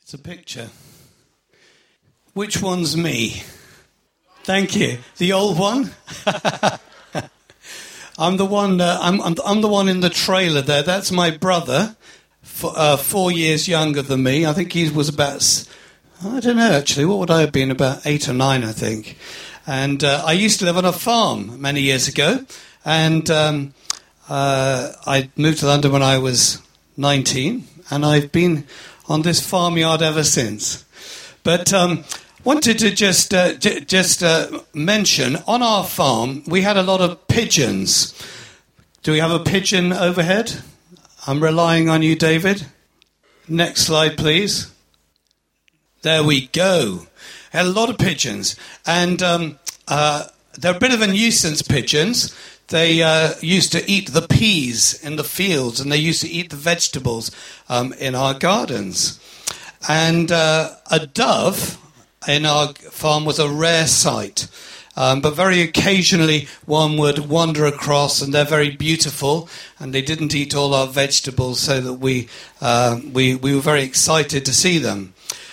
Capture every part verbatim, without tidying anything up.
It's a picture. Which one's me? Thank you. The old one? I'm the one. Uh, I'm, I'm I'm the one in the trailer there. That's my brother, for, uh, four years younger than me. I think he was about. I don't know actually. What would I have been? About eight or nine, I think. And uh, I used to live on a farm many years ago, and um, uh, I moved to London when I was nineteen, and I've been on this farmyard ever since. But um, wanted to just uh, j- just uh, mention, on our farm we had a lot of pigeons. Do we have a pigeon overhead? I'm relying on you, David. Next slide, please. There we go. Had a lot of pigeons, and um, uh, they're a bit of a nuisance, pigeons. They uh, used to eat the peas in the fields, and they used to eat the vegetables um, in our gardens. And uh, a dove in our farm was a rare sight. Um, but very occasionally one would wander across, and they're very beautiful, and they didn't eat all our vegetables, so that we uh, we, we were very excited to see them.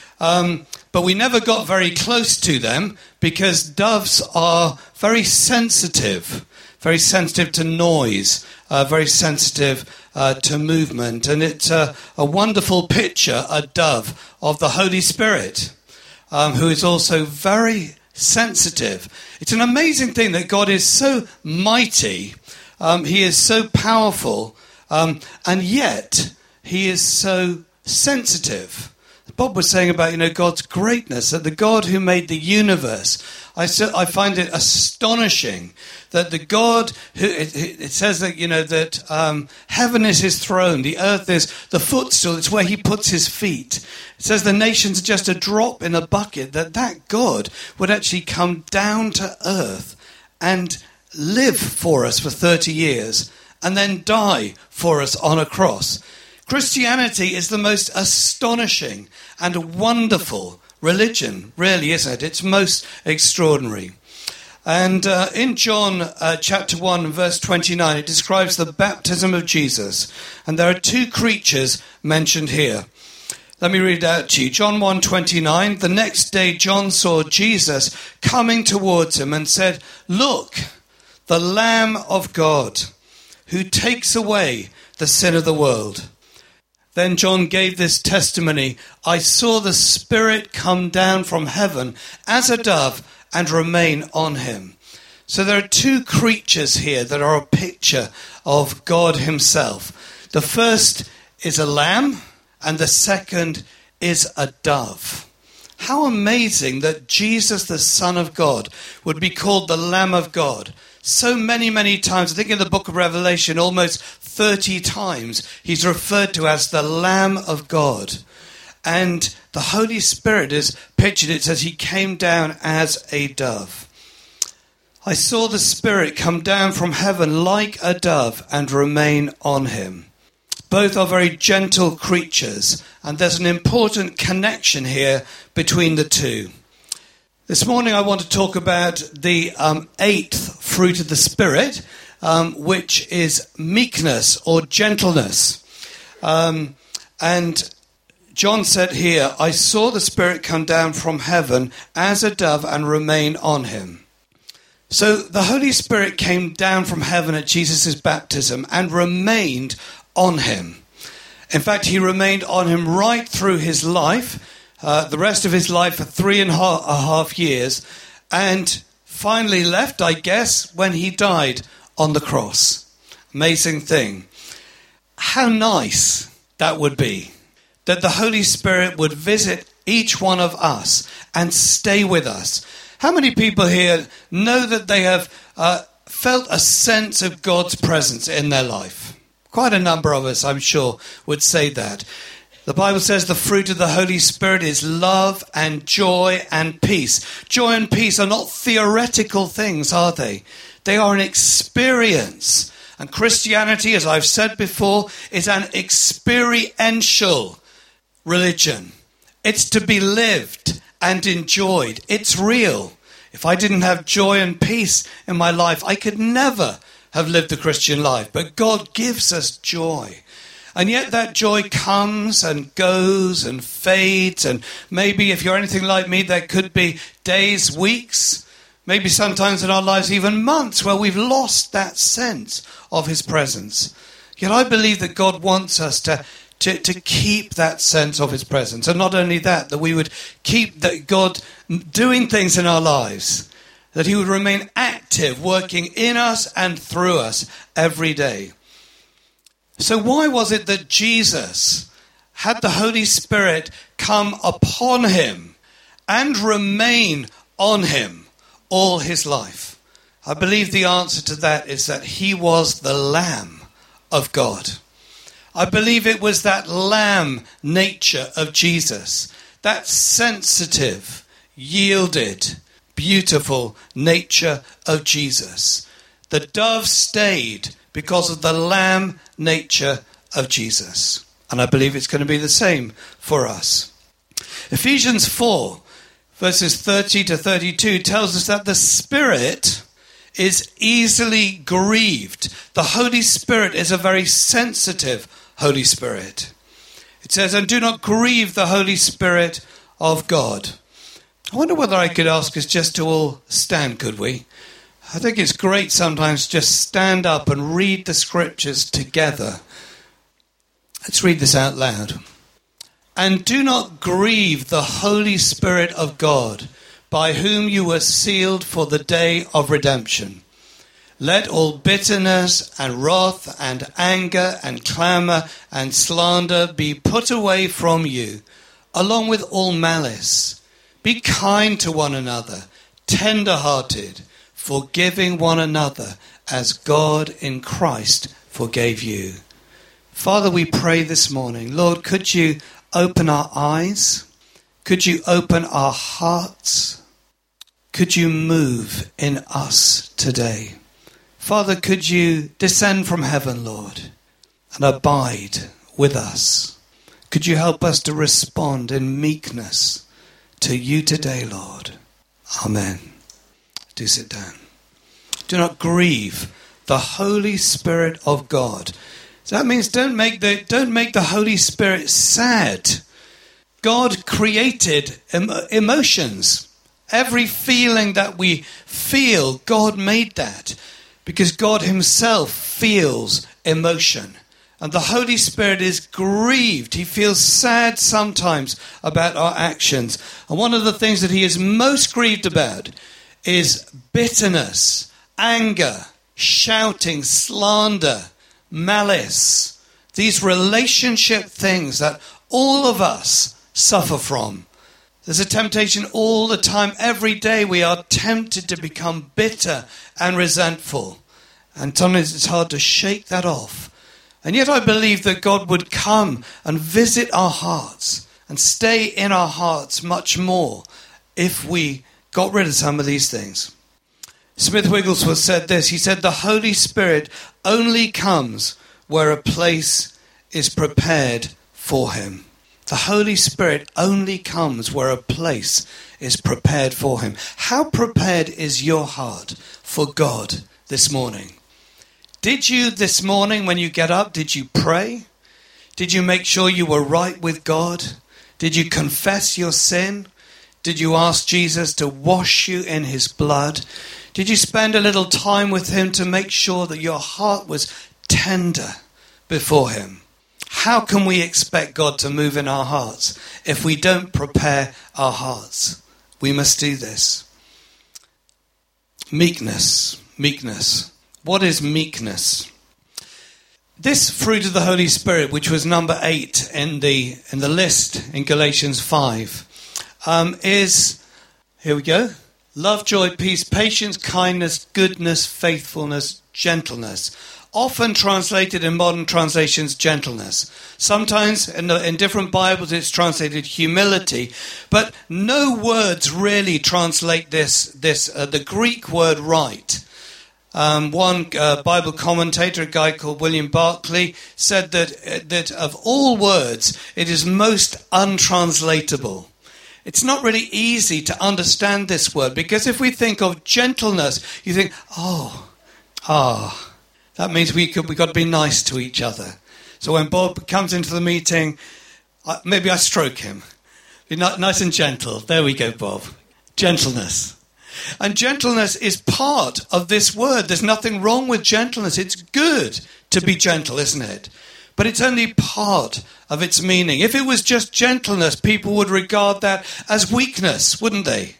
Um, but we never got very close to them, because doves are very sensitive. Very sensitive to noise, uh, very sensitive uh, to movement. And it's uh, a wonderful picture, a dove, of the Holy Spirit, um, who is also very sensitive. It's an amazing thing that God is so mighty, um, he is so powerful, um, and yet he is so sensitive. Bob was saying about, you know, God's greatness, that the God who made the universe, I, I find it astonishing that the God who, it, it says that, you know, that um, heaven is his throne, the earth is the footstool, it's where he puts his feet. It says the nations are just a drop in a bucket, that that God would actually come down to earth and live for us for thirty years and then die for us on a cross. Christianity is the most astonishing and wonderful religion, really, isn't it? It's most extraordinary. And uh, in John uh, chapter one, verse twenty-nine, it describes the baptism of Jesus. And there are two creatures mentioned here. Let me read it out to you. John one twenty-nine, the next day John saw Jesus coming towards him and said, "Look, the Lamb of God, who takes away the sin of the world." Then John gave this testimony, "I saw the Spirit come down from heaven as a dove and remain on him." So there are two creatures here that are a picture of God himself. The first is a lamb, and the second is a dove. How amazing that Jesus, the Son of God, would be called the Lamb of God. So many, many times, I think in the book of Revelation, almost thirty times, he's referred to as the Lamb of God. And the Holy Spirit is pictured, it says he came down as a dove. I saw the Spirit come down from heaven like a dove and remain on him. Both are very gentle creatures, and there's an important connection here between the two. This morning I want to talk about the um, eighth fruit of the Spirit, um, which is meekness or gentleness. Um, and John said here, "I saw the Spirit come down from heaven as a dove and remain on him." So the Holy Spirit came down from heaven at Jesus' baptism and remained on him. In fact, he remained on him right through his life, uh, the rest of his life for three and a half years, and finally left, I guess, when he died on the cross. Amazing thing. How nice that would be, that the Holy Spirit would visit each one of us and stay with us. How many people here know that they have uh, felt a sense of God's presence in their life? Quite a number of us, I'm sure, would say that. The Bible says the fruit of the Holy Spirit is love and joy and peace. Joy and peace are not theoretical things, are they? They are an experience. And Christianity, as I've said before, is an experiential religion. It's to be lived and enjoyed. It's real. If I didn't have joy and peace in my life, I could never have lived the Christian life. But God gives us joy. And yet that joy comes and goes and fades. And maybe if you're anything like me, there could be days, weeks, maybe sometimes in our lives even months where we've lost that sense of his presence. Yet I believe that God wants us to, to, to keep that sense of his presence. And not only that, that we would keep that God doing things in our lives, that he would remain active, working in us and through us every day. So why was it that Jesus had the Holy Spirit come upon him and remain on him all his life? I believe the answer to that is that he was the Lamb of God. I believe it was that lamb nature of Jesus, that sensitive, yielded, beautiful nature of Jesus. The dove stayed because of the lamb nature of Jesus. And I believe it's going to be the same for us. Ephesians four, verses thirty to thirty-two tells us that the Spirit is easily grieved. The Holy Spirit is a very sensitive Holy Spirit. It says, and do not grieve the Holy Spirit of God. I wonder whether I could ask us just to all stand, could we? I think it's great sometimes just stand up and read the scriptures together. Let's read this out loud. And do not grieve the Holy Spirit of God, by whom you were sealed for the day of redemption. Let all bitterness and wrath and anger and clamour and slander be put away from you, along with all malice. Be kind to one another, tender-hearted, forgiving one another, as God in Christ forgave you. Father, we pray this morning, Lord, could you open our eyes? Could you open our hearts? Could you move in us today? Father, could you descend from heaven, Lord, and abide with us? Could you help us to respond in meekness to you today, Lord? Amen. Do sit down. Do not grieve the Holy Spirit of God. So that means don't make the don't make the Holy Spirit sad. God created em- emotions. Every feeling that we feel, God made that. Because God himself feels emotion. And the Holy Spirit is grieved. He feels sad sometimes about our actions. And one of the things that he is most grieved about is bitterness, anger, shouting, slander, malice. These relationship things that all of us suffer from. There's a temptation all the time. Every day we are tempted to become bitter and resentful. And sometimes it's hard to shake that off. And yet I believe that God would come and visit our hearts and stay in our hearts much more if we got rid of some of these things. Smith Wigglesworth said this. He said, the Holy Spirit only comes where a place is prepared for him. The Holy Spirit only comes where a place is prepared for him. How prepared is your heart for God this morning? Did you this morning when you get up, did you pray? Did you make sure you were right with God? Did you confess your sin? Did you ask Jesus to wash you in his blood? Did you spend a little time with him to make sure that your heart was tender before him? How can we expect God to move in our hearts if we don't prepare our hearts? We must do this. Meekness. Meekness. What is meekness? This fruit of the Holy Spirit, which was number eight in the in the list in Galatians five, um, is, here we go, love, joy, peace, patience, kindness, goodness, faithfulness, gentleness. Often translated in modern translations, gentleness. Sometimes in, the, in different Bibles it's translated humility. But no words really translate this, this uh, the Greek word right. Um, one uh, Bible commentator, a guy called William Barclay, said that, uh, that of all words, it is most untranslatable. It's not really easy to understand this word, because if we think of gentleness, you think, oh, ah, that means we could, we've got to be nice to each other. So when Bob comes into the meeting, I, maybe I stroke him. Be nice and gentle. There we go, Bob. Gentleness. And gentleness is part of this word. There's nothing wrong with gentleness. It's good to be gentle, isn't it? But it's only part of its meaning. If it was just gentleness, people would regard that as weakness, wouldn't they?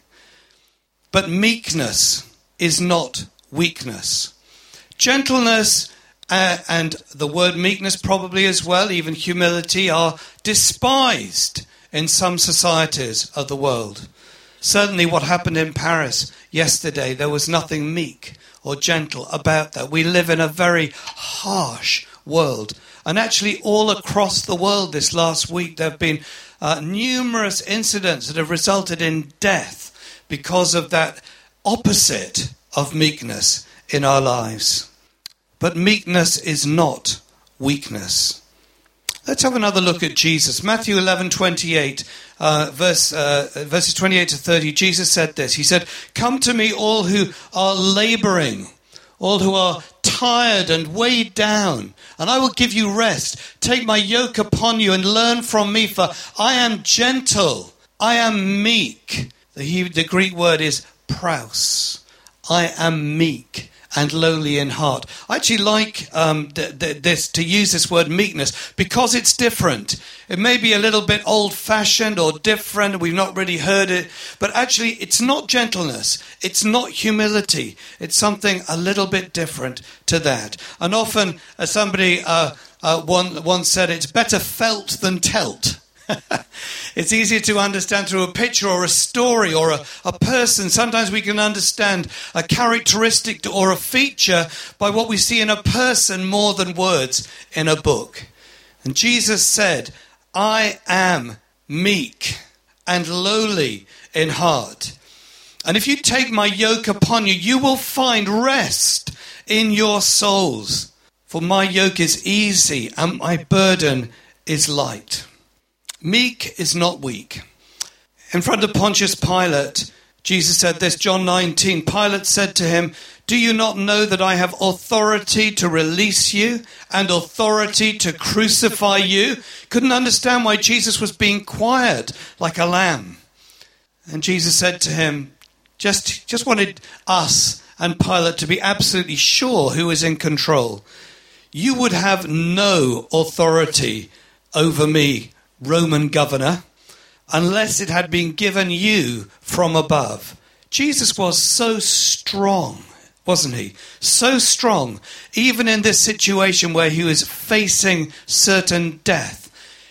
But meekness is not weakness. Gentleness uh, and the word meekness probably as well, even humility, are despised in some societies of the world. Certainly what happened in Paris yesterday, there was nothing meek or gentle about that. We live in a very harsh world. And actually all across the world this last week there have been uh, numerous incidents that have resulted in death because of that opposite of meekness in our lives. But meekness is not weakness. Let's have another look at Jesus. Matthew eleven twenty-eight, uh, verse, uh, verses twenty-eight to thirty. Jesus said this. He said, "Come to me all who are labouring, all who are tired and weighed down, and I will give you rest. Take my yoke upon you and learn from me, for I am gentle, I am meek." The, Hebrew, the Greek word is praus. I am meek and lowly in heart. I actually like um, th- th- this to use this word meekness because it's different. It may be a little bit old-fashioned or different. We've not really heard it. But actually, it's not gentleness. It's not humility. It's something a little bit different to that. And often, as somebody uh, uh, one, once said, it's better felt than telt. It's easier to understand through a picture or a story or a, a person. Sometimes we can understand a characteristic or a feature by what we see in a person more than words in a book. And Jesus said, "I am meek and lowly in heart. And if you take my yoke upon you, you will find rest in your souls. For my yoke is easy and my burden is light." Meek is not weak. In front of Pontius Pilate, Jesus said this, John nineteen. Pilate said to him, "Do you not know that I have authority to release you and authority to crucify you?" Couldn't understand why Jesus was being quiet like a lamb. And Jesus said to him, just, just wanted us and Pilate to be absolutely sure who is in control. "You would have no authority over me, Roman governor, unless it had been given you from above." Jesus was so strong, wasn't he? So strong, even in this situation where he was facing certain death.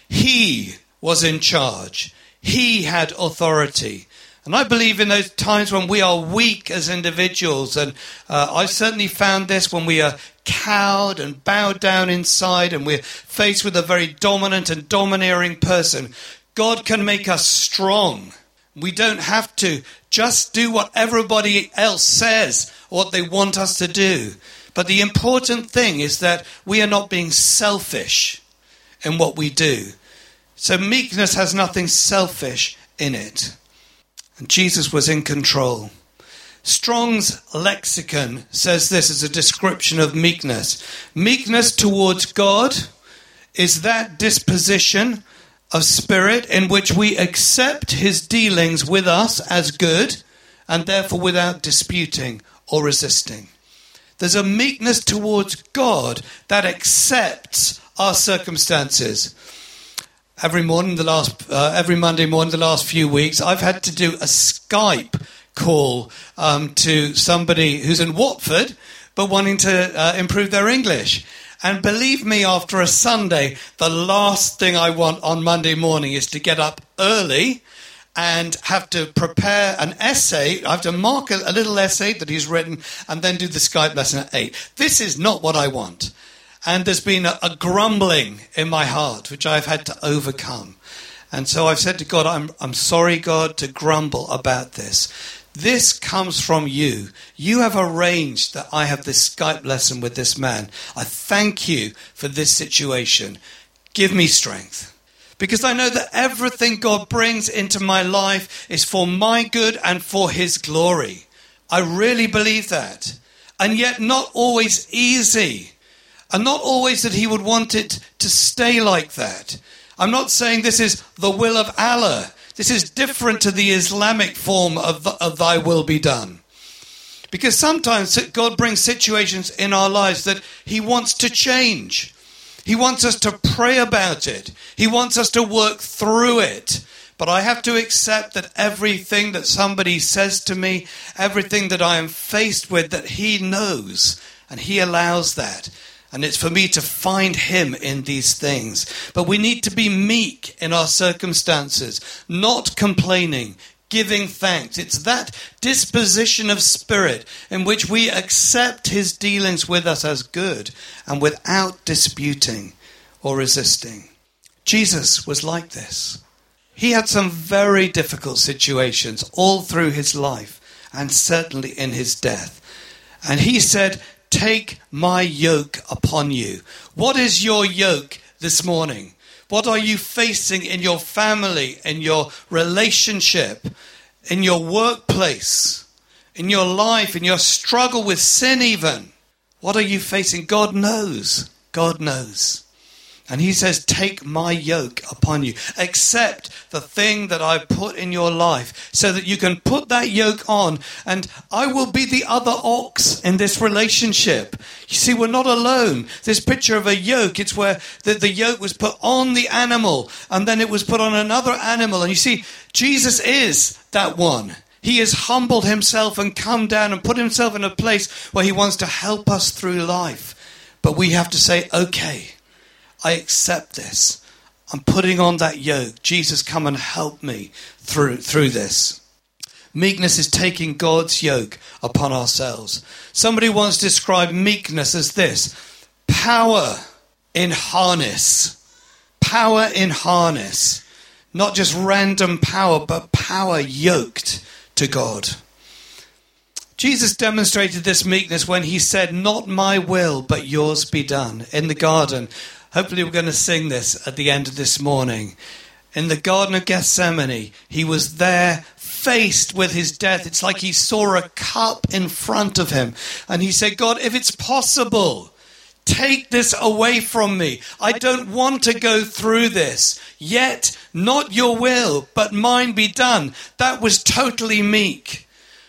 He was in charge. He had authority. And I believe in those times when we are weak as individuals, and uh, I've certainly found this when we are cowed and bowed down inside and we're faced with a very dominant and domineering person, God can make us strong. We don't have to just do what everybody else says, what they want us to do. But the important thing is that we are not being selfish in what we do. So meekness has nothing selfish in it. And Jesus was in control. Strong's lexicon says this as a description of meekness. Meekness towards God is that disposition of spirit in which we accept his dealings with us as good and therefore without disputing or resisting. There's a meekness towards God that accepts our circumstances. Every morning, the last, uh, every Monday morning, the last few weeks, I've had to do a Skype call um, to somebody who's in Watford, but wanting to uh, improve their English. And believe me, after a Sunday, the last thing I want on Monday morning is to get up early and have to prepare an essay. I have to mark a, a little essay that he's written and then do the Skype lesson at eight. This is not what I want. And there's been a, a grumbling in my heart, which I've had to overcome. And so I've said to God, I'm, I'm sorry, God, to grumble about this. This comes from you. You have arranged that I have this Skype lesson with this man. I thank you for this situation. Give me strength. Because I know that everything God brings into my life is for my good and for his glory. I really believe that. And yet not always easy. And not always that he would want it to stay like that. I'm not saying this is the will of Allah. This is different to the Islamic form of, of thy will be done. Because sometimes God brings situations in our lives that he wants to change. He wants us to pray about it. He wants us to work through it. But I have to accept that everything that somebody says to me, everything that I am faced with, that he knows. And he allows that. And it's for me to find him in these things. But we need to be meek in our circumstances, not complaining, giving thanks. It's that disposition of spirit in which we accept his dealings with us as good and without disputing or resisting. Jesus was like this. He had some very difficult situations all through his life and certainly in his death. And he said, "Take my yoke upon you." What is your yoke this morning? What are you facing in your family, in your relationship, in your workplace, in your life, in your struggle with sin even? What are you facing? God knows. God knows. And he says, take my yoke upon you. Accept the thing that I put in your life so that you can put that yoke on. And I will be the other ox in this relationship. You see, we're not alone. This picture of a yoke, it's where the, the yoke was put on the animal and then it was put on another animal. And you see, Jesus is that one. He has humbled himself and come down and put himself in a place where he wants to help us through life. But we have to say, okay, I accept this. I'm putting on that yoke. Jesus, come and help me through through this. Meekness is taking God's yoke upon ourselves. Somebody once described meekness as this: power in harness. Power in harness. Not just random power, but power yoked to God. Jesus demonstrated this meekness when he said, "Not my will, but yours be done," in the garden. Hopefully we're going to sing this at the end of this morning. In the Garden of Gethsemane, he was there faced with his death. It's like he saw a cup in front of him. And he said, God, if it's possible, take this away from me. I don't want to go through this. Yet, not your will, but mine be done. That was totally meek.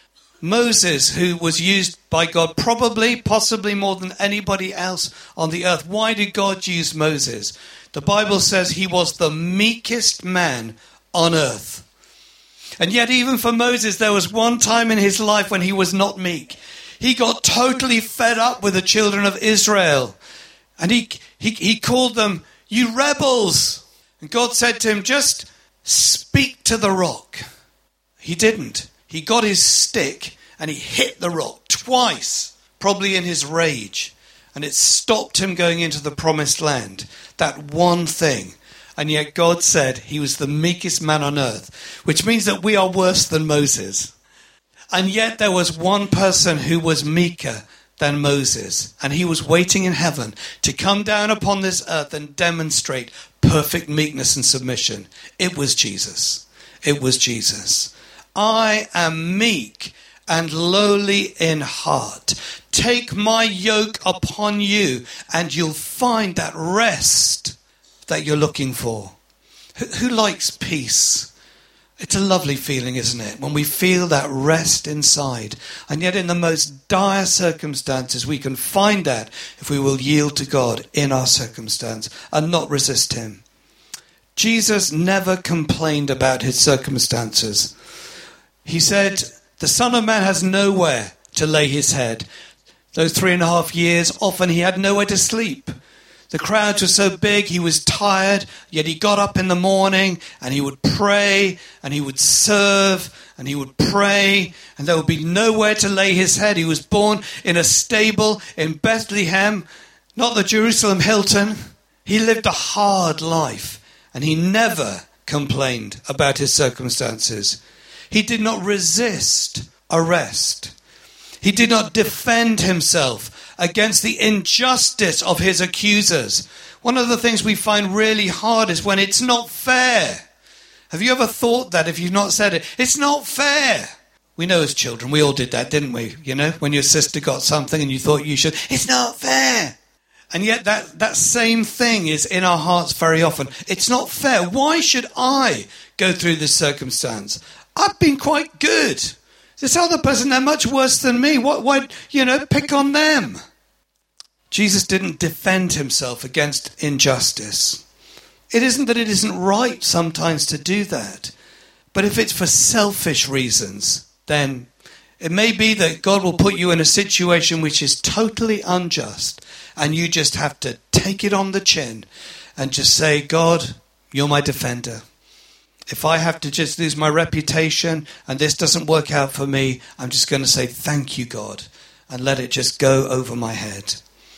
Moses, who was used by God probably, possibly more than anybody else on the earth. Why did God use Moses? The Bible says he was the meekest man on earth. And yet even for Moses, there was one time in his life when he was not meek. He got totally fed up with the children of Israel. And he, he, he called them, you rebels. And God said to him, just speak to the rock. He didn't. He got his stick and he hit the rock twice, probably in his rage. And it stopped him going into the promised land. That one thing. And yet God said he was the meekest man on earth, which means that we are worse than Moses. And yet there was one person who was meeker than Moses. And he was waiting in heaven to come down upon this earth and demonstrate perfect meekness and submission. It was Jesus. It was Jesus. I am meek and lowly in heart. Take my yoke upon you and you'll find that rest that you're looking for. Who, who likes peace? It's a lovely feeling, isn't it? When we feel that rest inside. And yet in the most dire circumstances, we can find that if we will yield to God in our circumstance and not resist him. Jesus never complained about his circumstances. He said, the Son of Man has nowhere to lay his head. Those three and a half years, often he had nowhere to sleep. The crowds were so big, he was tired, yet he got up in the morning and he would pray and he would serve and he would pray and there would be nowhere to lay his head. He was born in a stable in Bethlehem, not the Jerusalem Hilton. He lived a hard life and he never complained about his circumstances. He did not resist arrest. He did not defend himself against the injustice of his accusers. One of the things we find really hard is when it's not fair. Have you ever thought that if you've not said it? It's not fair. We know as children, we all did that, didn't we? You know, when your sister got something and you thought you should. It's not fair. And yet that, that same thing is in our hearts very often. It's not fair. Why should I go through this circumstance? I've been quite good. This other person, they're much worse than me. What, why, you know, pick on them. Jesus didn't defend himself against injustice. It isn't that it isn't right sometimes to do that. But if it's for selfish reasons, then it may be that God will put you in a situation which is totally unjust. And you just have to take it on the chin and just say, God, you're my defender. If I have to just lose my reputation and this doesn't work out for me, I'm just going to say, thank you, God, and let it just go over my head.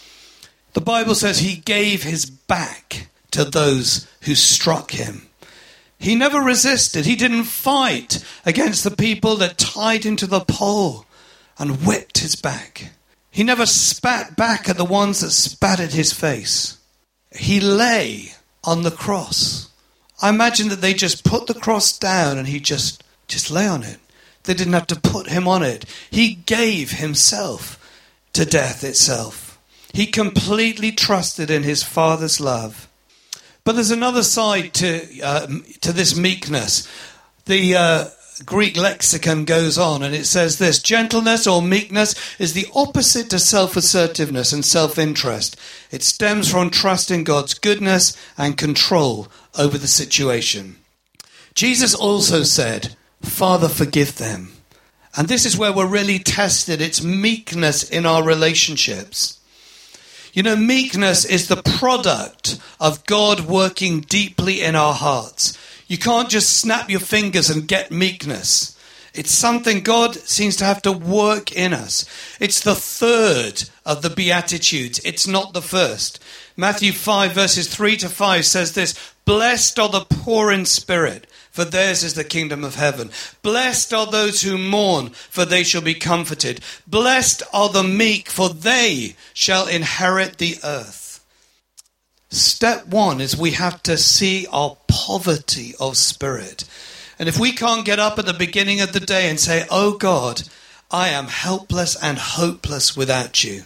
The Bible says he gave his back to those who struck him. He never resisted. He didn't fight against the people that tied him to the pole and whipped his back. He never spat back at the ones that spat at his face. He lay on the cross. I imagine that they just put the cross down and he just, just lay on it. They didn't have to put him on it. He gave himself to death itself. He completely trusted in his Father's love. But there's another side to uh, to this meekness. The uh, Greek lexicon goes on and it says this: gentleness or meekness is the opposite to self-assertiveness and self-interest. It stems from trust in God's goodness and control over the situation. Jesus also said, Father, forgive them. And this is where we're really tested. It's meekness in our relationships. You know, meekness is the product of God working deeply in our hearts. You can't just snap your fingers and get meekness. It's something God seems to have to work in us. It's the third of the Beatitudes. It's not the first. Matthew five verses three to five says this: blessed are the poor in spirit, for theirs is the kingdom of heaven. Blessed are those who mourn, for they shall be comforted. Blessed are the meek, for they shall inherit the earth. Step one is we have to see our poverty of spirit. And if we can't get up at the beginning of the day and say, oh God, I am helpless and hopeless without you.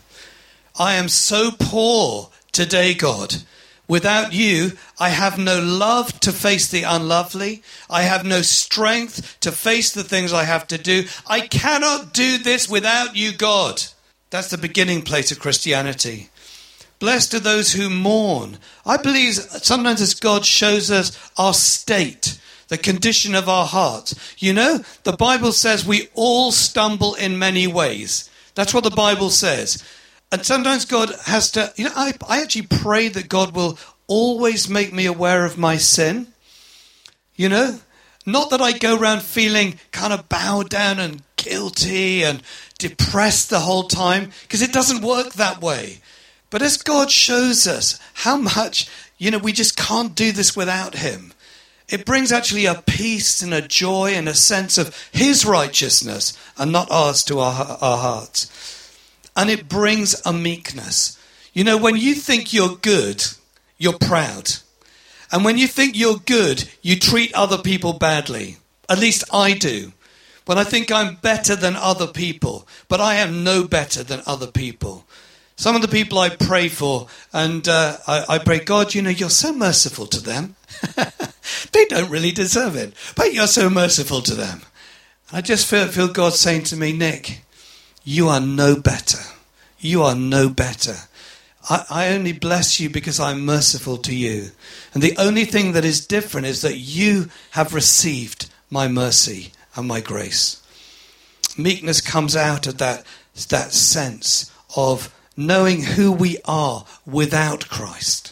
I am so poor today, God. Without you, I have no love to face the unlovely. I have no strength to face the things I have to do. I cannot do this without you, God. That's the beginning place of Christianity. Blessed are those who mourn. I believe sometimes as God shows us our state, the condition of our hearts. You know, the Bible says we all stumble in many ways. That's what the Bible says. And sometimes God has to, you know, I, I actually pray that God will always make me aware of my sin. You know, not that I go around feeling kind of bowed down and guilty and depressed the whole time, because it doesn't work that way. But as God shows us how much, you know, we just can't do this without him, it brings actually a peace and a joy and a sense of his righteousness and not ours to our, our hearts. And it brings a meekness. You know, when you think you're good, you're proud. And when you think you're good, you treat other people badly. At least I do. When I think I'm better than other people, but I am no better than other people. Some of the people I pray for, and uh, I, I pray, God, you know, you're so merciful to them. They don't really deserve it, but you're so merciful to them. And I just feel, feel God saying to me, Nick, you are no better. You are no better. I, I only bless you because I'm merciful to you. And the only thing that is different is that you have received my mercy and my grace. Meekness comes out of that, that sense of knowing who we are without Christ.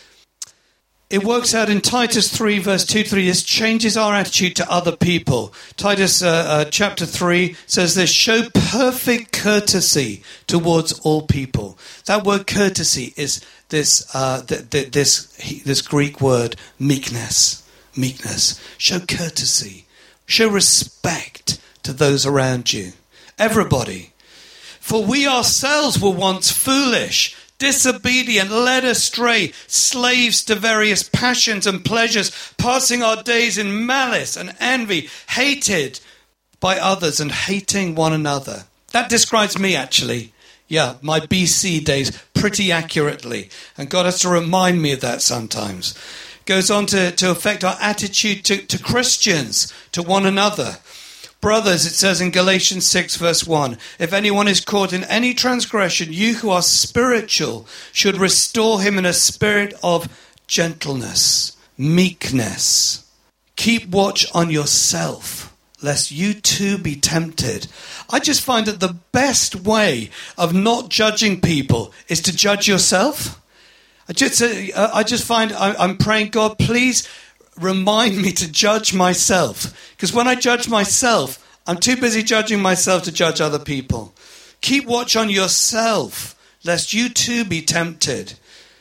It works out in Titus three, verse two to three. This changes our attitude to other people. Titus uh, uh, chapter three says this: show perfect courtesy towards all people. That word courtesy is this uh, th- th- this this Greek word meekness. Meekness. Show courtesy. Show respect to those around you. Everybody. For we ourselves were once foolish, disobedient, led astray, slaves to various passions and pleasures, passing our days in malice and envy, hated by others and hating one another. That describes me, actually. Yeah, my B C days, pretty accurately. And God has to remind me of that sometimes. Goes on to, to affect our attitude to, to Christians, to one another. Brothers, it says in Galatians six verse one, if anyone is caught in any transgression, you who are spiritual should restore him in a spirit of gentleness, meekness. Keep watch on yourself, lest you too be tempted. I just find that the best way of not judging people is to judge yourself. I just, uh, I just find I, I'm praying, God, please remind me to judge myself. Because when I judge myself, I'm too busy judging myself to judge other people. Keep watch on yourself, lest you too be tempted.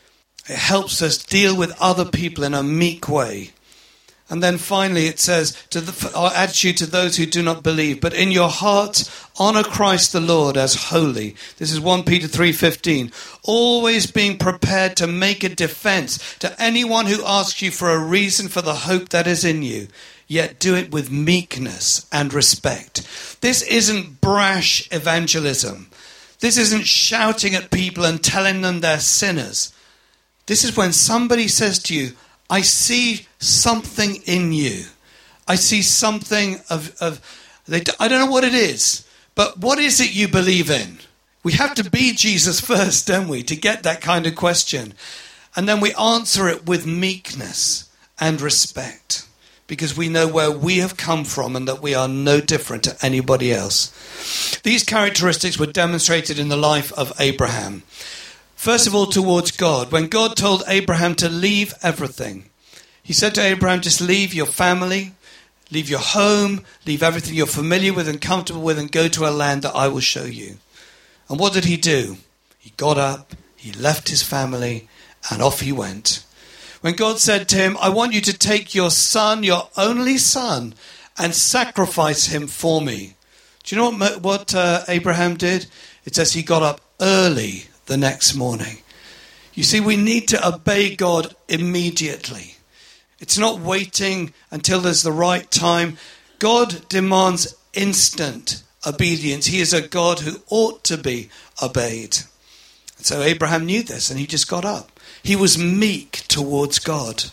It helps us deal with other people in a meek way. And then finally it says, to the, our attitude to those who do not believe, but in your hearts honor Christ the Lord as holy. This is First Peter three fifteen. Always being prepared to make a defense to anyone who asks you for a reason for the hope that is in you, yet do it with meekness and respect. This isn't brash evangelism. This isn't shouting at people and telling them they're sinners. This is when somebody says to you, I see something in you. I see something of, of they, I don't know what it is, but what is it you believe in? We have to be Jesus first, don't we, to get that kind of question. And then we answer it with meekness and respect, because we know where we have come from and that we are no different to anybody else. These characteristics were demonstrated in the life of Abraham. First of all, towards God. When God told Abraham to leave everything, he said to Abraham, just leave your family, leave your home, leave everything you're familiar with and comfortable with, and go to a land that I will show you. And what did he do? He got up, he left his family, and off he went. When God said to him, I want you to take your son, your only son, and sacrifice him for me. Do you know what, what uh, Abraham did? It says he got up early the next morning. You see, we need to obey God immediately. It's not waiting until there's the right time. God demands instant obedience. He is a God who ought to be obeyed. And so Abraham knew this, and he just got up. He was meek towards God.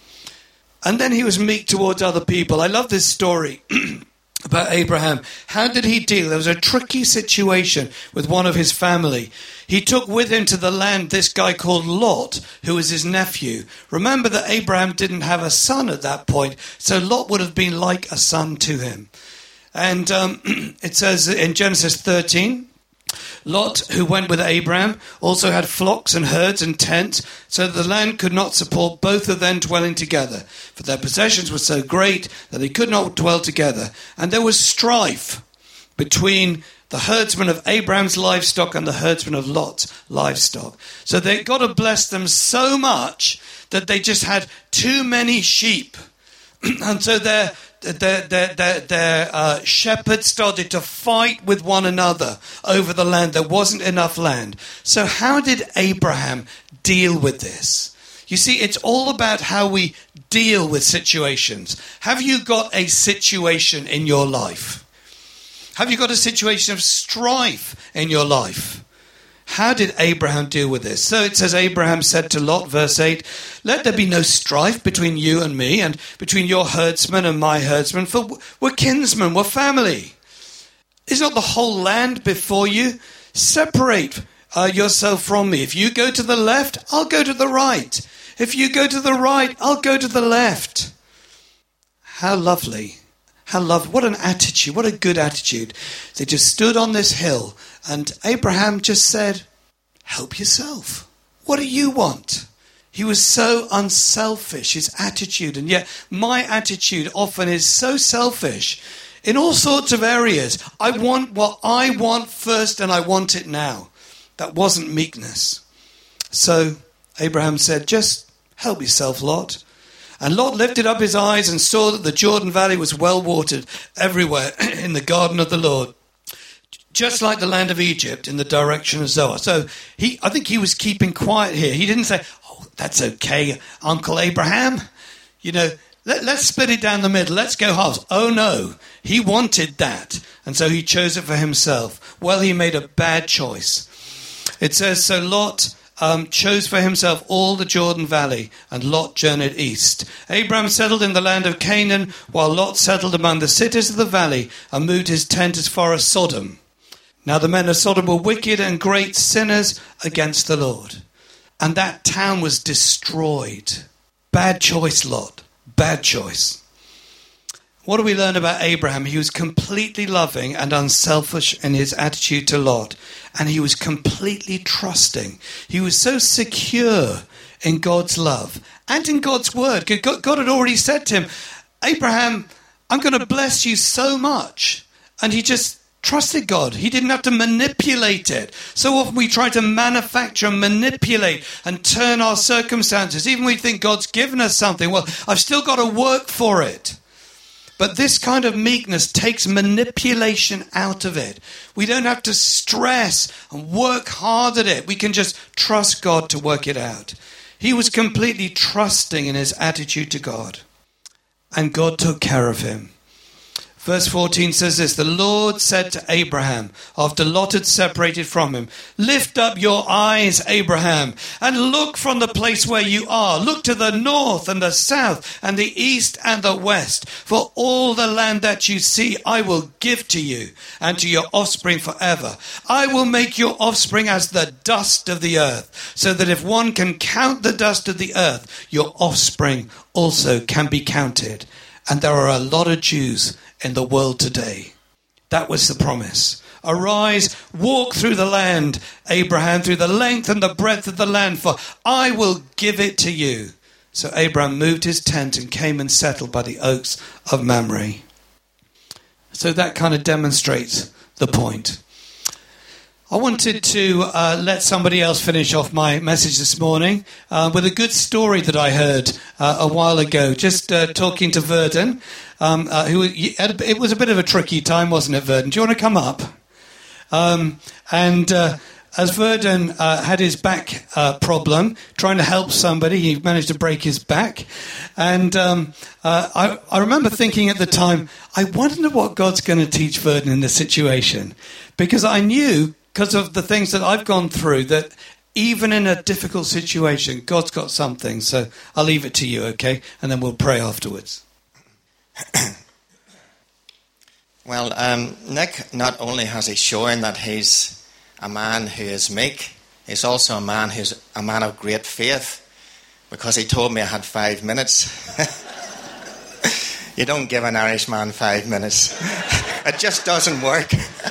And then he was meek towards other people. I love this story about Abraham. How did he deal? There was a tricky situation with one of his family. He took with him to the land this guy called Lot, who was his nephew. Remember that Abraham didn't have a son at that point, so Lot would have been like a son to him. And um, it says in Genesis thirteen, Lot, who went with Abraham, also had flocks and herds and tents, so that the land could not support both of them dwelling together. For their possessions were so great that they could not dwell together. And there was strife between the herdsman of Abraham's livestock and the herdsman of Lot's livestock. So they got to bless them so much that they just had too many sheep. And so their their their their, their uh, shepherds started to fight with one another over the land. There wasn't enough land. So how did Abraham deal with this? You see, it's all about how we deal with situations. Have you got a situation in your life? Have you got a situation of strife in your life? How did Abraham deal with this? So it says, Abraham said to Lot, verse eight, let there be no strife between you and me, and between your herdsmen and my herdsmen, for we're kinsmen, we're family. Is not the whole land before you? Separate uh, yourself from me. If you go to the left, I'll go to the right. If you go to the right, I'll go to the left. How lovely. How lovely. What an attitude. What a good attitude. They just stood on this hill, and Abraham just said, help yourself. What do you want? He was so unselfish, his attitude. And yet my attitude often is so selfish in all sorts of areas. I want what I want first, and I want it now. That wasn't meekness. So Abraham said, just help yourself, Lot. And Lot lifted up his eyes and saw that the Jordan Valley was well watered everywhere in the garden of the Lord, just like the land of Egypt in the direction of Zoar. So he, I think he was keeping quiet here. He didn't say, oh, that's okay, Uncle Abraham. You know, let, let's split it down the middle. Let's go halves. Oh, no. He wanted that. And so he chose it for himself. Well, he made a bad choice. It says, so Lot um, chose for himself all the Jordan Valley, and Lot journeyed east. Abraham settled in the land of Canaan, while Lot settled among the cities of the valley and moved his tent as far as Sodom. Now the men of Sodom were wicked and great sinners against the Lord. And that town was destroyed. Bad choice, Lot. Bad choice. What do we learn about Abraham? He was completely loving and unselfish in his attitude to Lot. And he was completely trusting. He was so secure in God's love and in God's word. God had already said to him, Abraham, I'm going to bless you so much. And he just trusted God. He didn't have to manipulate it. So often we try to manufacture and manipulate and turn our circumstances. Even we think God's given us something. Well, I've still got to work for it. But this kind of meekness takes manipulation out of it. We don't have to stress and work hard at it. We can just trust God to work it out. He was completely trusting in his attitude to God. And God took care of him. Verse fourteen says this, the Lord said to Abraham, after Lot had separated from him, lift up your eyes, Abraham, and look from the place where you are. Look to the north and the south and the east and the west. For all the land that you see, I will give to you and to your offspring forever. I will make your offspring as the dust of the earth, so that if one can count the dust of the earth, your offspring also can be counted. And there are a lot of Jews in the world today. That was the promise. Arise, walk through the land, Abraham, through the length and the breadth of the land, for I will give it to you. So Abraham moved his tent and came and settled by the oaks of Mamre. So that kind of demonstrates the point. I wanted to uh, let somebody else finish off my message this morning uh, with a good story that I heard uh, a while ago, just uh, talking to Verden. Um, uh, who had a, it was a bit of a tricky time, wasn't it, Verden? Do you want to come up? Um, and uh, as Verden uh, had his back uh, problem, trying to help somebody, he managed to break his back. And um, uh, I, I remember thinking at the time, I wonder what God's going to teach Verden in this situation. Because I knew, because of the things that I've gone through, that even in a difficult situation, God's got something. So I'll leave it to you, okay? And then we'll pray afterwards. Well, um, Nick, not only has he shown that he's a man who is meek, he's also a man who's a man of great faith, because he told me I had five minutes. You don't give an Irishman five minutes. It just doesn't work.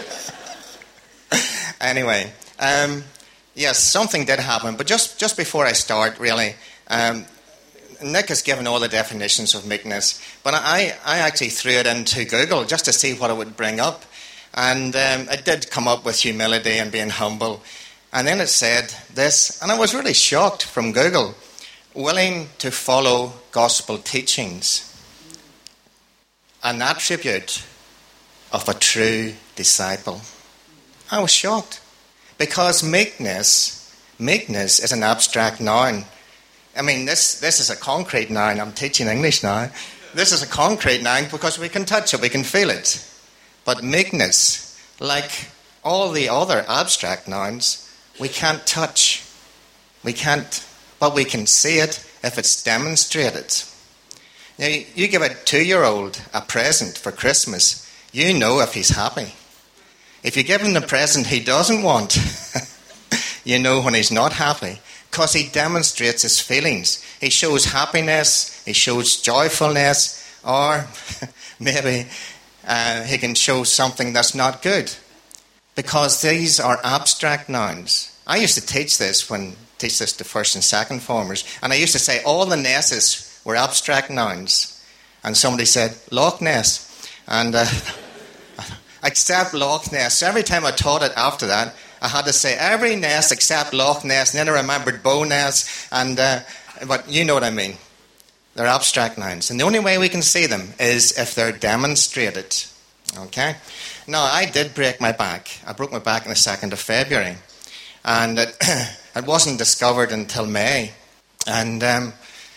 Anyway, um, yes, something did happen. But just, just before I start, really, um, Nick has given all the definitions of meekness. But I, I actually threw it into Google just to see what it would bring up. And um, it did come up with humility and being humble. And then it said this, and I was really shocked from Google, willing to follow gospel teachings. An attribute of a true disciple. I was shocked, because meekness, meekness is an abstract noun. I mean, this, this is a concrete noun. I'm teaching English now. This is a concrete noun because we can touch it, we can feel it. But meekness, like all the other abstract nouns, we can't touch. We can't, but we can see it if it's demonstrated. Now, you give a two-year-old a present for Christmas, you know if he's happy. If you give him the present he doesn't want, you know when he's not happy, because he demonstrates his feelings. He shows happiness, he shows joyfulness, or maybe uh, he can show something that's not good, because these are abstract nouns. I used to teach this when teach this to first and second formers, and I used to say all the Nesses were abstract nouns, and somebody said Loch Ness, and uh, except Loch Ness. So every time I taught it after that, I had to say every Ness except Loch Ness, and then I remembered Bow Ness, and uh, but you know what I mean. They're abstract nouns, and the only way we can see them is if they're demonstrated. Okay? Now, I did break my back. I broke my back on the second of February, and it, it wasn't discovered until May. And um,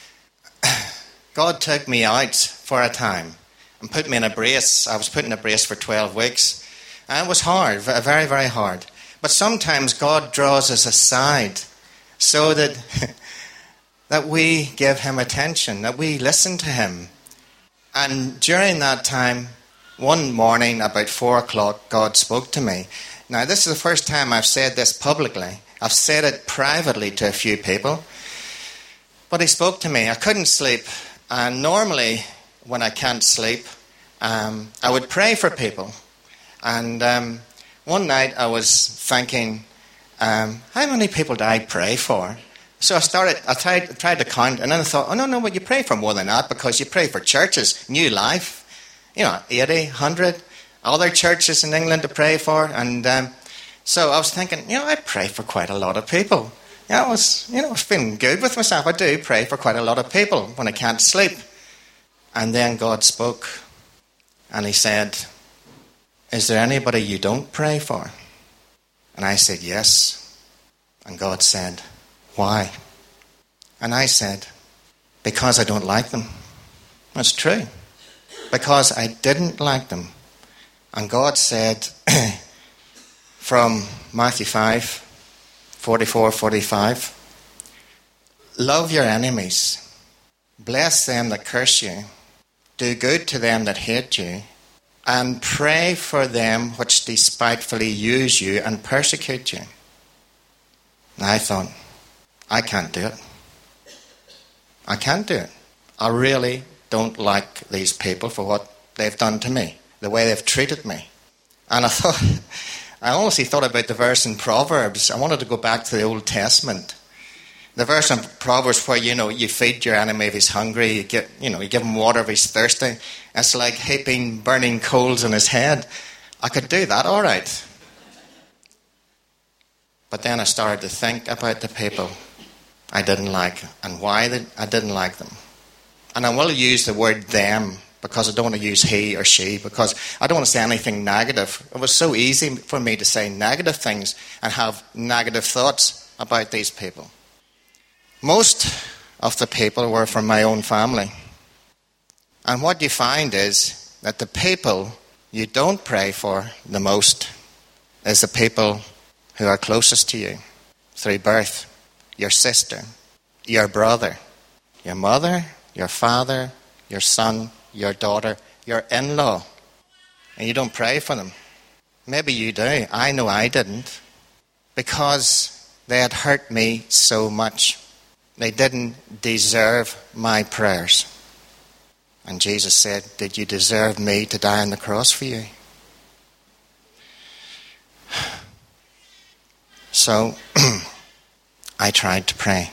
God took me out for a time and put me in a brace. I was put in a brace for twelve weeks. And it was hard, very, very hard. But sometimes God draws us aside so that, that we give him attention, that we listen to him. And during that time, one morning about four o'clock, God spoke to me. Now, this is the first time I've said this publicly. I've said it privately to a few people. But he spoke to me. I couldn't sleep. And normally, when I can't sleep, um, I would pray for people. And um, one night I was thinking, um, how many people do I pray for? So I started, I tried, tried to count, and then I thought, oh, no, no, but you pray for more than that, because you pray for churches, New Life, you know, eighty, one hundred, other churches in England to pray for. And um, so I was thinking, you know, I pray for quite a lot of people. You know, I was, you know, I was feeling good with myself. I do pray for quite a lot of people when I can't sleep. And then God spoke, and he said, is there anybody you don't pray for? And I said, yes. And God said, why? And I said, because I don't like them. That's true. Because I didn't like them. And God said, from Matthew five, forty-four, forty-five, love your enemies, bless them that curse you, do good to them that hate you, and pray for them which despitefully use you and persecute you. And I thought, I can't do it. I can't do it. I really don't like these people for what they've done to me, the way they've treated me. And I thought, I honestly thought about the verse in Proverbs. I wanted to go back to the Old Testament. The verse in Proverbs where, you know, you feed your enemy if he's hungry, you get, you know, you give him water if he's thirsty. It's like heaping burning coals on his head. I could do that, all right. But then I started to think about the people I didn't like and why I didn't like them. And I will use the word them because I don't want to use he or she, because I don't want to say anything negative. It was so easy for me to say negative things and have negative thoughts about these people. Most of the people were from my own family. And what you find is that the people you don't pray for the most is the people who are closest to you through birth. Your sister, your brother, your mother, your father, your son, your daughter, your in-law. And you don't pray for them. Maybe you do. I know I didn't. Because they had hurt me so much. They didn't deserve my prayers. And Jesus said, did you deserve me to die on the cross for you? So, I tried to pray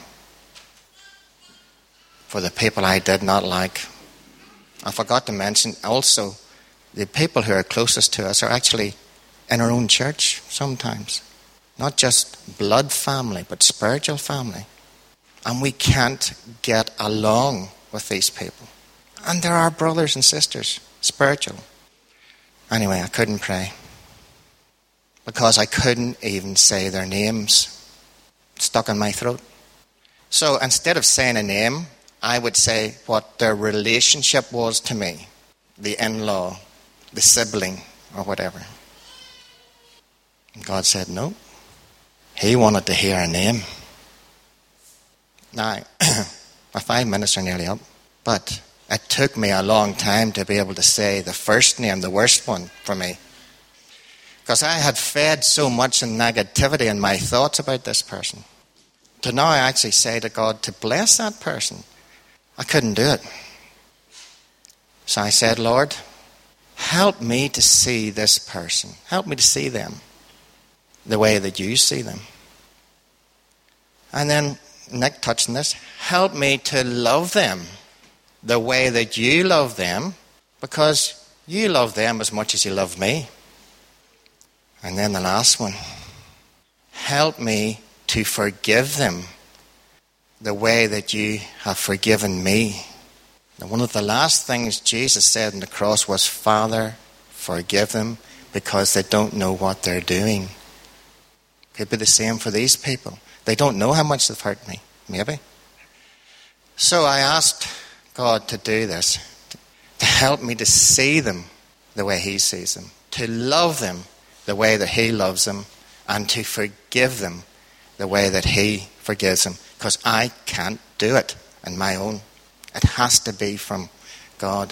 for the people I did not like. I forgot to mention also, the people who are closest to us are actually in our own church sometimes. Not just blood family, but spiritual family. And we can't get along with these people. And they're our brothers and sisters, spiritual. Anyway, I couldn't pray. Because I couldn't even say their names. Stuck in my throat. So instead of saying a name, I would say what their relationship was to me. The in-law, the sibling, or whatever. And God said no. He wanted to hear a name. Now, my five minutes are nearly up. But it took me a long time to be able to say the first name, the worst one for me. Because I had fed so much in negativity in my thoughts about this person. To now I actually say to God to bless that person. I couldn't do it. So I said, Lord, help me to see this person. Help me to see them the way that you see them. And then Nick touched on this. Help me to love them the way that you love them, because you love them as much as you love me. And then the last one. Help me to forgive them the way that you have forgiven me. And one of the last things Jesus said on the cross was, Father, forgive them because they don't know what they're doing. Could be the same for these people. They don't know how much they've hurt me, maybe. So I asked God to do this, to help me to see them the way he sees them, to love them the way that he loves them, and to forgive them the way that he forgives him, because I can't do it on my own. It has to be from God.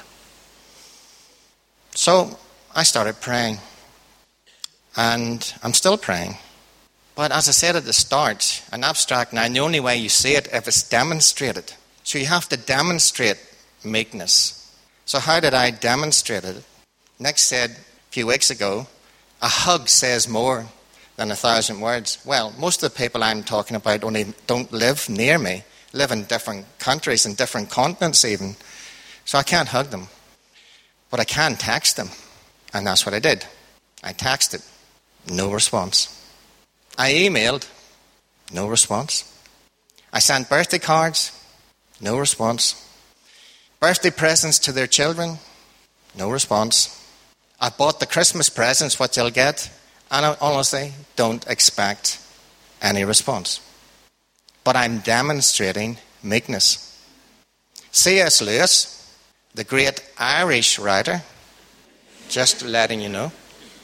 So I started praying, and I'm still praying. But as I said at the start, an abstract now, the only way you see it if it's demonstrated. So you have to demonstrate meekness. So how did I demonstrate it? Nick said a few weeks ago, a hug says more than a thousand words. Well, most of the people I'm talking about only don't live near me, live in different countries and different continents even. So I can't hug them. But I can text them. And that's what I did. I texted. No response. I emailed. No response. I sent birthday cards. No response. Birthday presents to their children. No response. I bought the Christmas presents, what they'll get. And I honestly don't expect any response. But I'm demonstrating meekness. C S Lewis, the great Irish writer, just letting you know,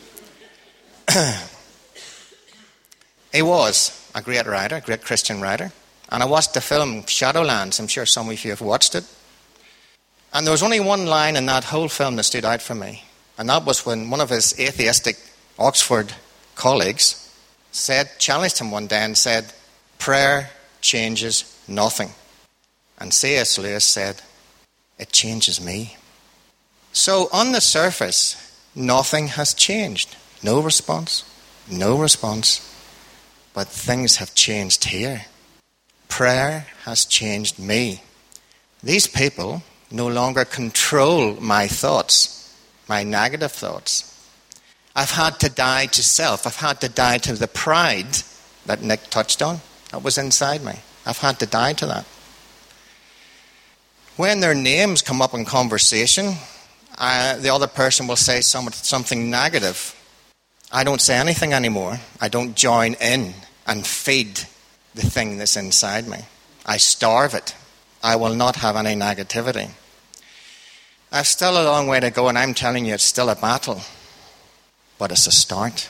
he was a great writer, a great Christian writer. And I watched the film Shadowlands. I'm sure some of you have watched it. And there was only one line in that whole film that stood out for me. And that was when one of his atheistic Oxford colleagues said, challenged him one day and said, prayer changes nothing. And C S Lewis said, it changes me. So on the surface, nothing has changed. No response. No response. But things have changed here. Prayer has changed me. These people no longer control my thoughts, my negative thoughts. I've had to die to self. I've had to die to the pride that Nick touched on. That was inside me. I've had to die to that. When their names come up in conversation, uh, the other person will say some, something negative. I don't say anything anymore. I don't join in and feed the thing that's inside me. I starve it. I will not have any negativity. I've still a long way to go, and I'm telling you, it's still a battle. But it's a start.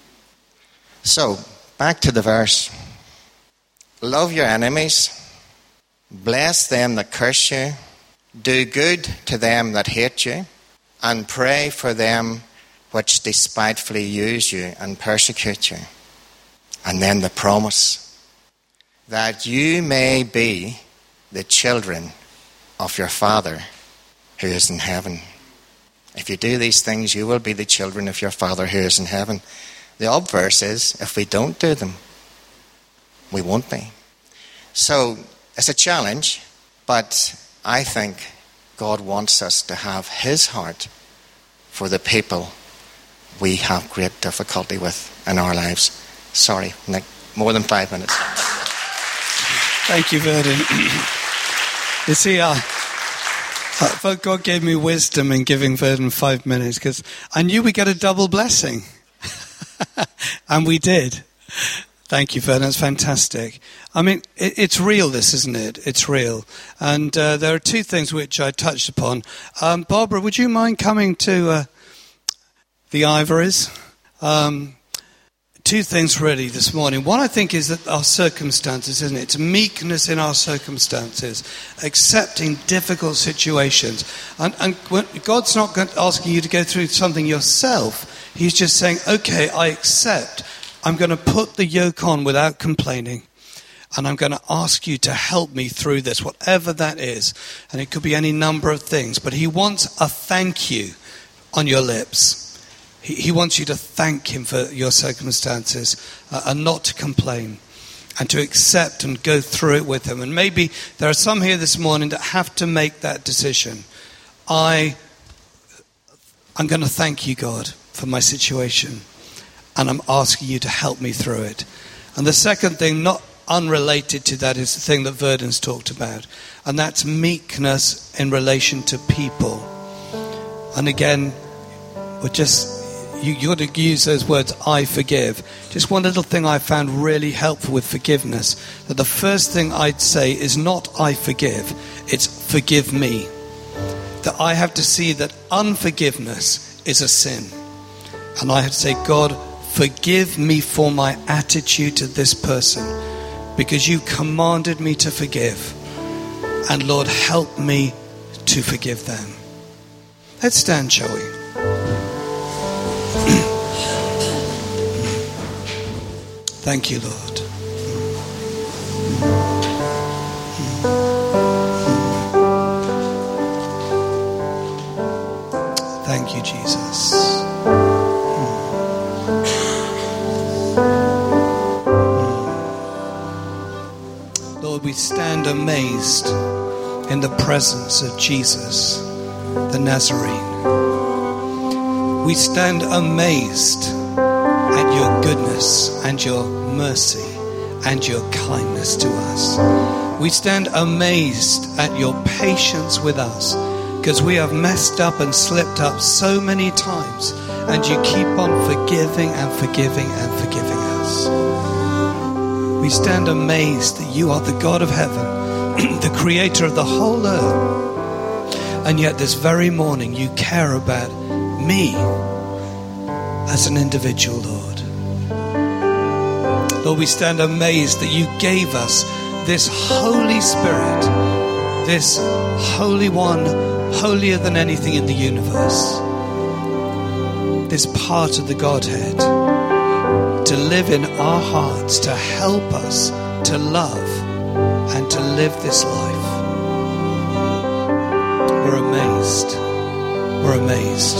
So, back to the verse. Love your enemies. Bless them that curse you. Do good to them that hate you. And pray for them which despitefully use you and persecute you. And then the promise. That you may be the children of your Father who is in heaven. If you do these things, you will be the children of your Father who is in heaven. The obverse is, if we don't do them, we won't be. So, it's a challenge, but I think God wants us to have his heart for the people we have great difficulty with in our lives. Sorry, Nick, more than five minutes. Thank you, Verdon. You see, uh, uh, God gave me wisdom in giving Verdon five minutes because I knew we get a double blessing. And we did. Thank you, Verdon. That's fantastic. I mean, it, it's real, this, isn't it? It's real. And uh, there are two things which I touched upon. Um, Barbara, would you mind coming to uh, the Ivories? Um Two things really this morning. One, I think, is that our circumstances, isn't it? It's meekness in our circumstances, accepting difficult situations. And, and God's not asking you to go through something yourself. He's just saying, okay, I accept. I'm going to put the yoke on without complaining. And I'm going to ask you to help me through this, whatever that is. And it could be any number of things. But he wants a thank you on your lips. He wants you to thank him for your circumstances uh, and not to complain and to accept and go through it with him. And maybe there are some here this morning that have to make that decision. I, I'm going to thank you, God, for my situation. And I'm asking you to help me through it. And the second thing, not unrelated to that, is the thing that Verdon's talked about. And that's meekness in relation to people. And again, we're just... You, you got to use those words, I forgive. Just one little thing I found really helpful with forgiveness. That the first thing I'd say is not I forgive. It's forgive me. That I have to see that unforgiveness is a sin. And I have to say, God, forgive me for my attitude to this person. because you commanded me to forgive. And Lord, help me to forgive them. Let's stand, shall we? Thank you, Lord. Thank you, Jesus. Lord, we stand amazed in the presence of Jesus, the Nazarene. We stand amazed at your goodness and your mercy and your kindness to us. We stand amazed at your patience with us, because we have messed up and slipped up so many times, and you keep on forgiving and forgiving and forgiving us. We stand amazed that you are the God of heaven, the creator of the whole earth, and yet this very morning you care about me as an individual, Lord. Lord, we stand amazed that you gave us this Holy Spirit, this Holy One, holier than anything in the universe, this part of the Godhead, to live in our hearts, to help us to love and to live this life. We're amazed. We're amazed.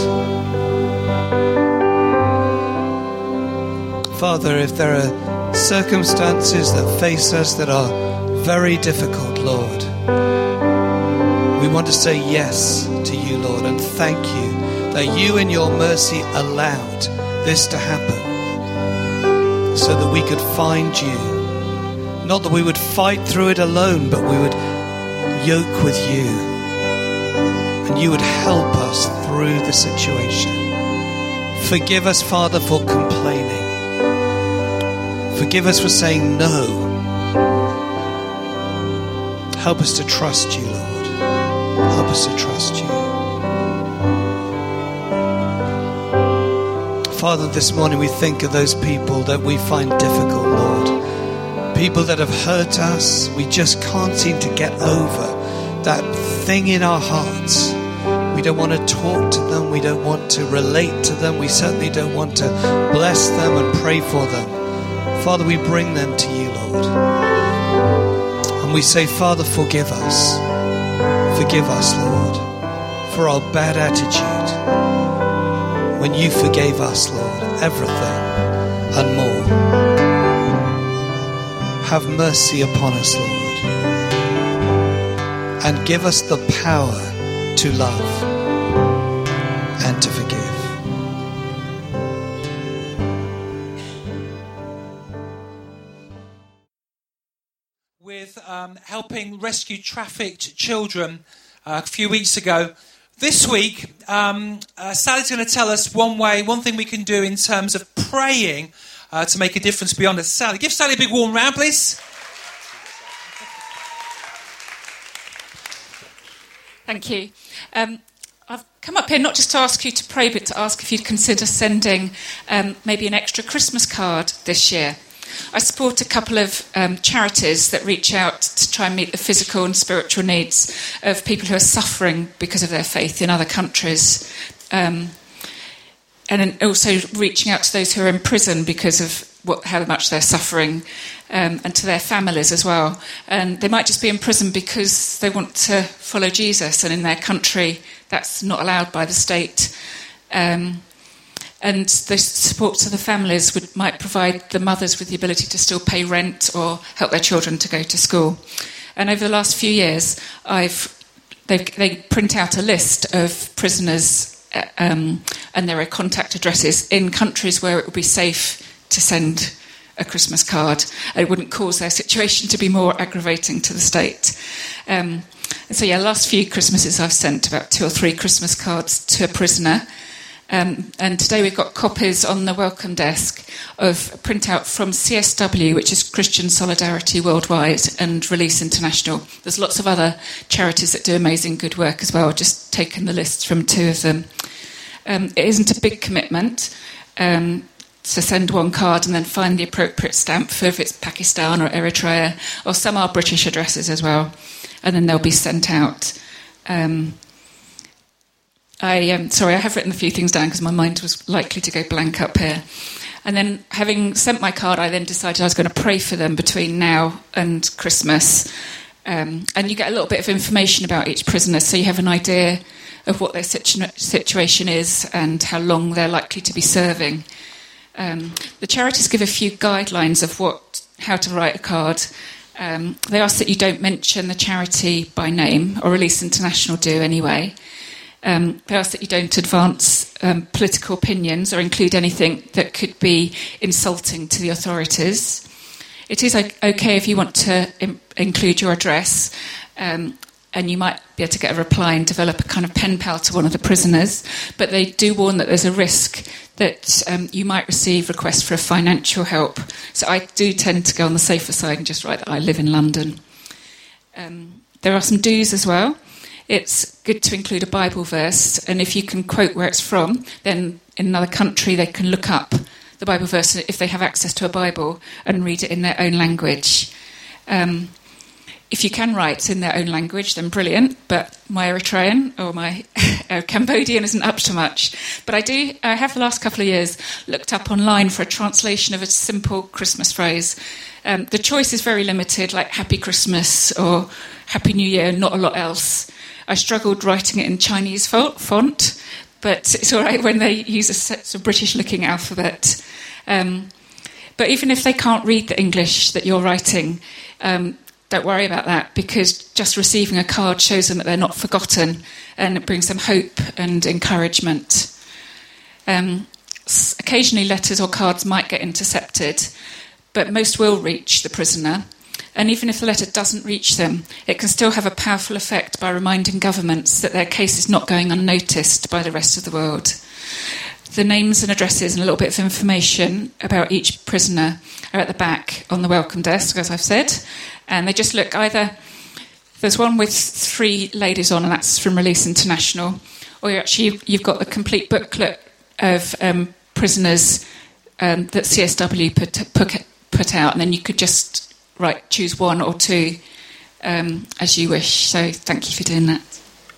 Father, if there are circumstances that face us that are very difficult, Lord, we want to say yes to you, Lord, and thank you that you in your mercy allowed this to happen so that we could find you. Not that we would fight through it alone, but we would yoke with you and you would help us through the situation. Forgive us, Father, for complaining. Forgive us for saying no. Help us to trust you, Lord. Help us to trust you. Father, this morning we think of those people that we find difficult, Lord. People that have hurt us. We just can't seem to get over that thing in our hearts. We don't want to talk to them. We don't want to relate to them. We certainly don't want to bless them and pray for them. Father, we bring them to you, Lord. And we say, Father, forgive us. Forgive us, Lord, for our bad attitude. When you forgave us, Lord, everything and more. Have mercy upon us, Lord. And give us the power to love and to forgive. With um, helping rescue trafficked children uh, a few weeks ago. This week, um, uh, Sally's going to tell us one way, one thing we can do in terms of praying uh, to make a difference beyond us. Sally, give Sally a big warm round, please. Thank you. Um, I've come up here not just to ask you to pray, but to ask if you'd consider sending um, maybe an extra Christmas card this year. I support a couple of um, charities that reach out to try and meet the physical and spiritual needs of people who are suffering because of their faith in other countries. Um, and also reaching out to those who are in prison because of what, how much they're suffering, um, and to their families as well. And they might just be in prison because they want to follow Jesus, and in their country that's not allowed by the state. Um, and the support to the families would, might provide the mothers with the ability to still pay rent or help their children to go to school. And over the last few years, I've they they print out a list of prisoners, um, and there are contact addresses in countries where it would be safe to send a Christmas card. It wouldn't cause their situation to be more aggravating to the state. Um, and so, yeah, last few Christmases I've sent about two or three Christmas cards to a prisoner. Um, and today we've got copies on the welcome desk of a printout from C S W, which is Christian Solidarity Worldwide, and Release International. There's lots of other charities that do amazing good work as well. I've just taken the list from two of them. Um, it isn't a big commitment. Um, to send one card and then find the appropriate stamp for if it's Pakistan or Eritrea, or some are British addresses as well, and then they'll be sent out. Um, I um, sorry, I have written a few things down because my mind was likely to go blank up here. And then, having sent my card, I then decided I was going to pray for them between now and Christmas. Um, and you get a little bit of information about each prisoner, so you have an idea of what their situ- situation is and how long they're likely to be serving. Um, the charities give a few guidelines of what how to write a card. Um, they ask that you don't mention the charity by name, or Release International do anyway. Um, they ask that you don't advance um, political opinions or include anything that could be insulting to the authorities. It is okay if you want to im- include your address, um, and you might be able to get a reply and develop a kind of pen pal to one of the prisoners, but they do warn that there's a risk that um, you might receive requests for financial help. So I do tend to go on the safer side and just write that I live in London. Um, there are some do's as well. It's good to include a Bible verse, and if you can quote where it's from, then in another country they can look up the Bible verse if they have access to a Bible and read it in their own language. Um, if you can write in their own language, then brilliant, but my Eritrean or my uh, Cambodian isn't up to much. But I do, I have the last couple of years looked up online for a translation of a simple Christmas phrase. Um, the choice is very limited, like Happy Christmas or Happy New Year, not a lot else. I struggled writing it in Chinese font, but it's all right when they use a sort of British-looking alphabet. Um, but even if they can't read the English that you're writing, um, don't worry about that, because just receiving a card shows them that they're not forgotten, and it brings them hope and encouragement. Um, occasionally letters or cards might get intercepted, but most will reach the prisoner. And even if the letter doesn't reach them, it can still have a powerful effect by reminding governments that their case is not going unnoticed by the rest of the world. The names and addresses and a little bit of information about each prisoner are at the back on the welcome desk, as I've said. And they just look either... There's one with three ladies on, and that's from Release International. Or you actually, you've got the complete booklet of um, prisoners um, that C S W put, put, put out, and then you could just... Right, choose one or two um, as you wish. So thank you for doing that.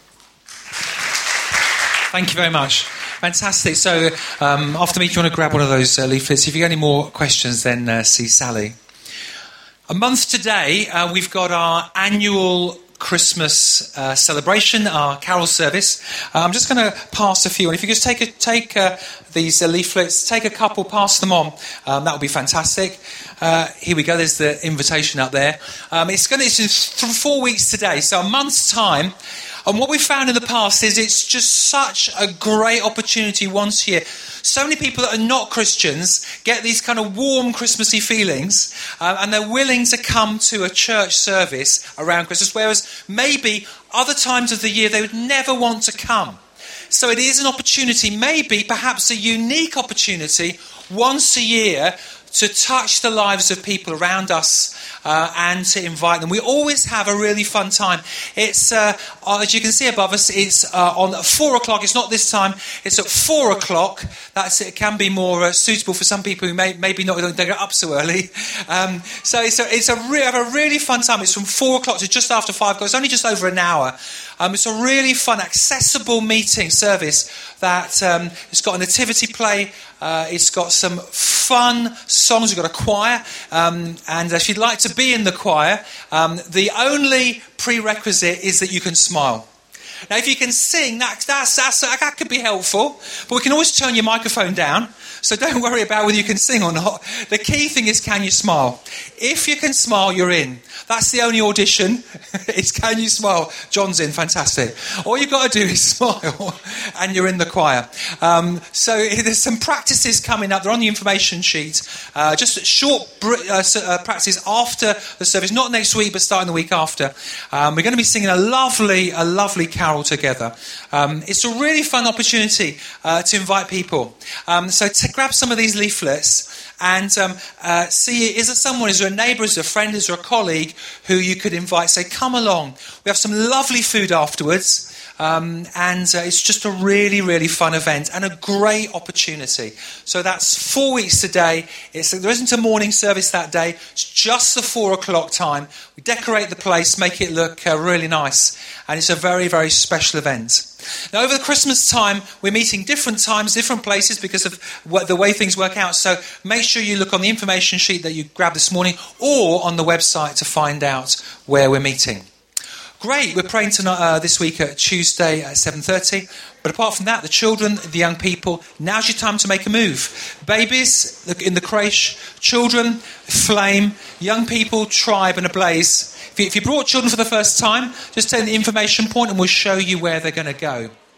Thank you very much. Fantastic. So um, after me, do you want to grab one of those uh, leaflets? If you get any more questions, then uh, see Sally. A month today, uh, we've got our annual Christmas uh, celebration, our carol service. Uh, I'm just going to pass a few, and if you just take a, take uh, these uh, leaflets, take a couple, pass them on. Um, that would be fantastic. Uh, here we go. There's the invitation up there. Um, it's going to it's in th- four weeks today, so a month's time. And what we've found in the past is it's just such a great opportunity once a year. So many people that are not Christians get these kind of warm Christmassy feelings, uh, and they're willing to come to a church service around Christmas, whereas maybe other times of the year they would never want to come. So it is an opportunity, maybe perhaps a unique opportunity once a year to touch the lives of people around us uh, and to invite them. We always have a really fun time. It's, uh, as you can see above us, it's uh, on four o'clock. It's not this time. It's at four o'clock. That's, it can be more uh, suitable for some people who may maybe not don't get up so early. Um, so it's a, it's a, re- have a really fun time. It's from four o'clock to just after five o'clock. It's only just over an hour. Um, it's a really fun, accessible meeting service that um, it's got a nativity play. Uh, it's got some fun songs. We've got a choir. Um, and if you'd like to be in the choir, um, the only prerequisite is that you can smile. Now, if you can sing, that, that's, that's, that could be helpful. But we can always turn your microphone down. So don't worry about whether you can sing or not. The key thing is, can you smile? If you can smile, you're in. That's the only audition. It's can you smile? John's in, fantastic. All you've got to do is smile and you're in the choir. Um, so there's some practices coming up. They're on the information sheet. Uh, just short uh, uh, practices after the service. Not next week, but starting the week after. Um, we're going to be singing a lovely, a lovely carol together. Um, it's a really fun opportunity uh, to invite people. Um, so to grab some of these leaflets and um, uh, see, is there someone, is there a neighbour, is there a friend, is there a colleague who you could invite? Say, come along. We have some lovely food afterwards. Um, and uh, it's just a really, really fun event and a great opportunity. So that's four weeks today. It's, there isn't a morning service that day. It's just the four o'clock time. We decorate the place, make it look uh, really nice. And it's a very, very special event. Now, over the Christmas time, we're meeting different times, different places because of what, the way things work out. So make sure you look on the information sheet that you grabbed this morning or on the website to find out where we're meeting. Great, we're praying tonight, uh, this week at Tuesday at seven thirty. But apart from that, the children, the young people, now's your time to make a move. Babies in the creche, children, flame, young people, tribe and ablaze. If you, if you brought children for the first time, just take the information point and we'll show you where they're going to go.